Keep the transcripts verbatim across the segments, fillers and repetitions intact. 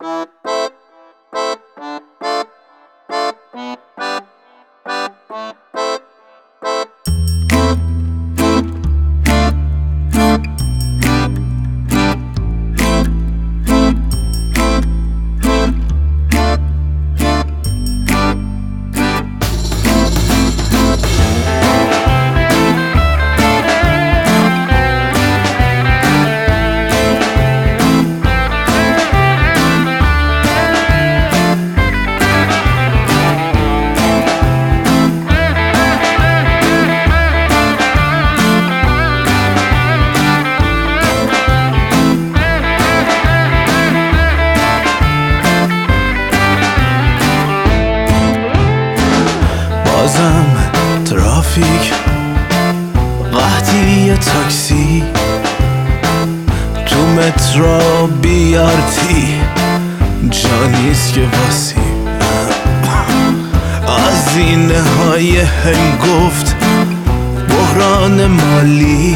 بازم ترافیک، قحطی تاکسی، تو مترو بیارتی جانیست که واسی، هزینه های هنگفت، بحران مالی،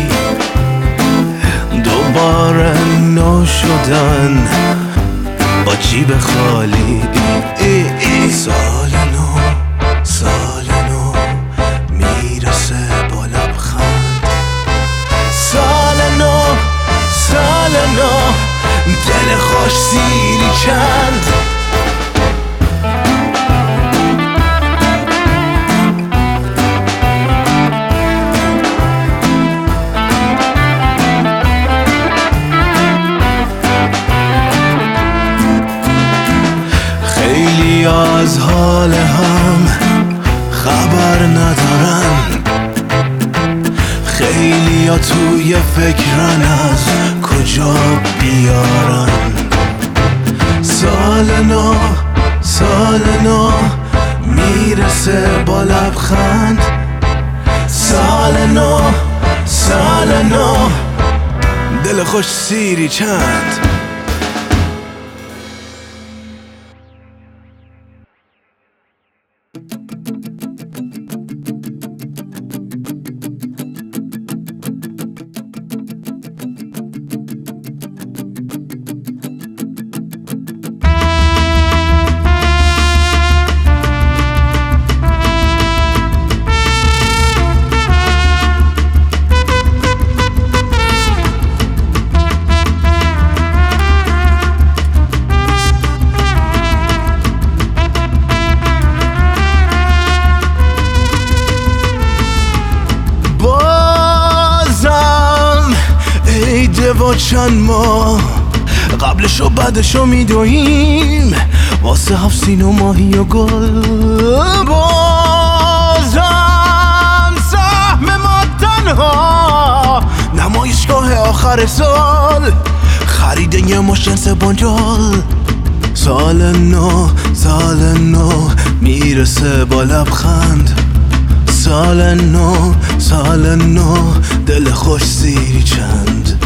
دوباره نو شدن با جیب خالی. ای ای سال نو، سال نو میرسه با لبخند، سال نو، سال نو دل خوش سیری چند. خیلی از حال هم خبر ندارن، خیلی ها توی فکرن از کجا بیارن. سال نو، سال نو میرسه با لبخند، سال نو، سال نو دل خوش سیری چند. و چند ماه قبلش و بعدشو میدویم واسه هفت سین و ماهی و گل. بازم سهم ما تنها نمایشگاه آخر سال، خرید یه مش جنس بنجال. سال نو، سال نو میرسه با لبخند، سال نو، سال نو دل خوش سیری چند.